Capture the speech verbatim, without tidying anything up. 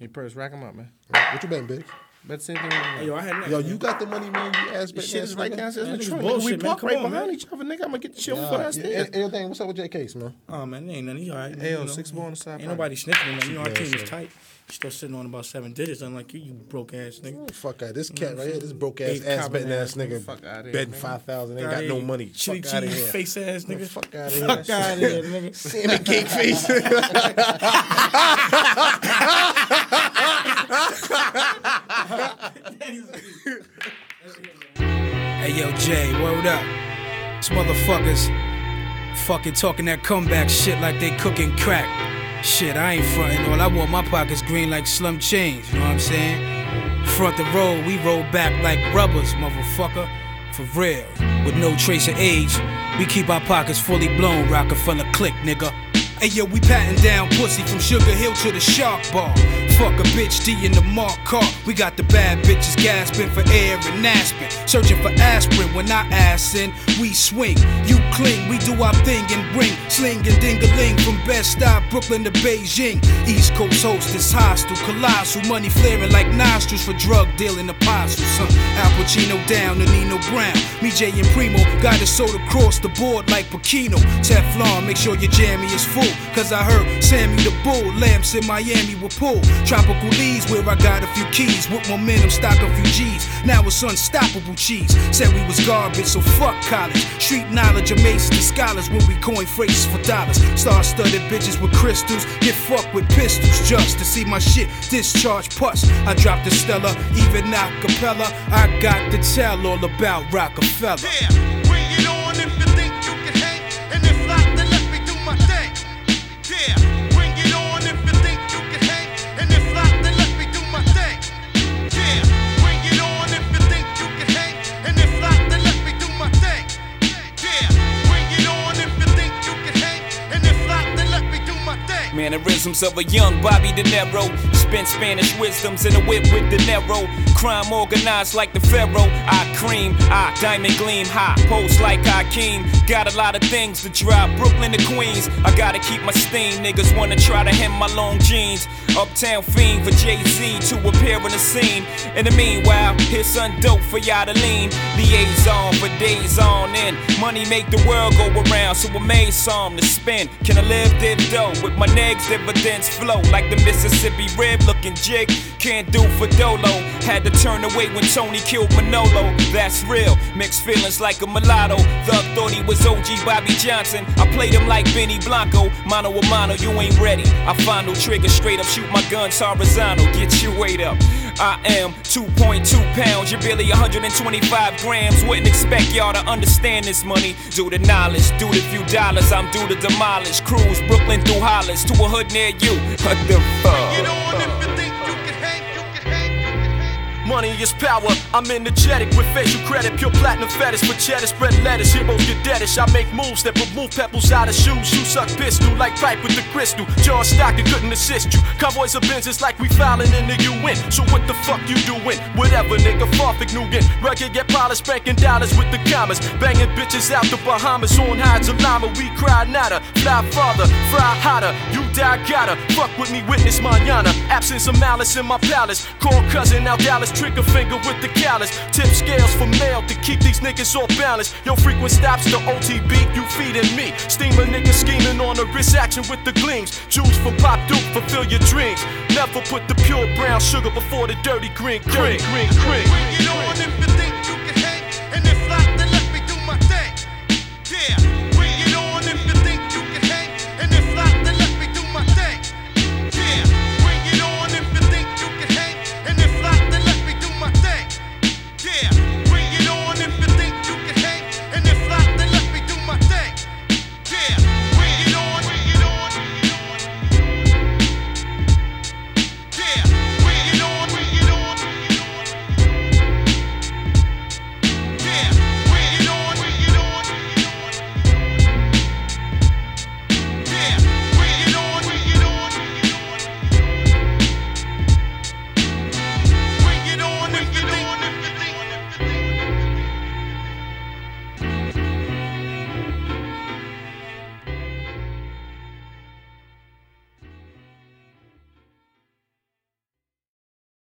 Your purse, rack them up, man. What you betting, bitch? Bet same thing. Hey, yo, I had Yo, you got the money, man. You ass This bitch. shit is right downstairs in the trunk. bullshit, We man. park Come right on, behind man. each other, nigga. I'm gonna get the shit Nah, for yeah, that stairs. everything. What's up with J Case, man? Oh man, ain't nothing. He all right. Hey, yo, you know. six ball on the side. Ain't pocket. nobody snitching, man. You know our Yeah, team is sure. tight. Still sitting on about seven digits, unlike you, you broke ass nigga. Oh, fuck out. This cat right here, this broke ass Eight ass common betting ass ass nigga. Fuck outta here, Betting nigga. five thousand, ain't Outta got no here. money. Chili Fuck out of cheese here. face ass nigga. Fuck out of here. Fuck out of here, nigga. Salmon cake face. Hey yo, Jay, word up. These motherfuckers fucking talking that comeback shit like they cooking crack. Shit, I ain't frontin'. All I want my pockets green like Slim Change, you know what I'm saying? Front the road, we roll back like rubbers, motherfucker. For real, with no trace of age, we keep our pockets fully blown, Rockefeller click, nigga. Hey yo, we patting down pussy from Sugar Hill to the Shark Bar. Fuck a bitch, D in the Mark car. We got the bad bitches gasping for air and Aspen. Searching for aspirin when I ass in. We swing, you cling, we do our thing and bring sling and ding-a-ling from Bed-Stuy, Brooklyn to Beijing. East Coast host is hostile, colossal money flaring like nostrils for drug dealing apostles. Son, Al Pacino down to Nino Brown. Me, Jay, and Primo got it sold across the board like Pacino. Teflon, make sure your jammy is full. Cause I heard Sammy the Bull, lamps in Miami will pull. Tropical leads where I got a few keys. With momentum, stock a few G's. Now it's unstoppable cheese. Said we was garbage, so fuck college. Street knowledge amazes the scholars when we coin phrases for dollars. Star-studded bitches with crystals. Get fucked with pistols just to see my shit discharge pus. I dropped the Stella, even acapella. I got to tell all about Rockefeller. Yeah, bring it on if you think you can hang. And if not, then let me do my thing. Yeah, bring it on if you think you can hang. And if not, then let me do my thing. Yeah, bring it on if you think you can hang. And if not, then let me do my thing. Yeah, bring it on if you think you can hang. And if not, then let me do my thing. Mannerisms of a young Bobby De Niro. Spent Spanish wisdoms in a whip with De Niro. Crime organized like the Pharaoh. I cream, I diamond gleam, high post like Hakeem. Got a lot of things to drive Brooklyn to Queens. I gotta keep my steam. Niggas wanna try to hem my long jeans. Uptown fiend for Jay-Z to appear in the scene. In the meanwhile, here's some dope for y'all to lean. Liaison for days on end. Money make the world go around, so I made some to spend. Can I live this dough with my negs dividends flow like the Mississippi rib looking jig? Can't do for Dolo. Had to turn away when Tony killed Manolo. That's real. Mixed feelings like a mulatto. Thug thought he was O G Bobby Johnson. I played him like Benny Blanco. Mano a mano, you ain't ready. I final trigger straight up, shoot my guns horizontal. Get your weight up. I am two point two pounds, you're barely one hundred twenty-five grams. Wouldn't expect y'all to understand this money. Due to knowledge, due to few dollars, I'm due to demolish. Cruise Brooklyn through Hollis to a hood near you. What the fuck? Bring it on if you think you can hang. You can hang. You can hang. Money is power, I'm energetic with facial credit. Pure platinum fetish for cheddar, spread lettuce. Heroes get deadish, I make moves that remove pebbles out of shoes. Shoe suck pistol like pipe with the crystal. John Stockton couldn't assist you. Convoys of Benz, it's like we filing in the U N. So what the fuck you doing? Whatever, nigga, Farfik Nugent. Rugged, get polished, banking dollars with the commas. Banging bitches out the Bahamas on hides of llama. We cry nada, fly farther, fry hotter. You die gotta, fuck with me, witness mañana. Absence of malice in my palace. Call cousin out Dallas, trigger finger with the callus. Tip scales for mail to keep these niggas off balance. Yo, frequent stops to O T B, you feeding me. Steamer nigga scheming on the wrist action with the gleams. Juice from Pop Duke, fulfill your dreams. Never put the pure brown sugar before the dirty green, dirty green, green. Bring it on if you think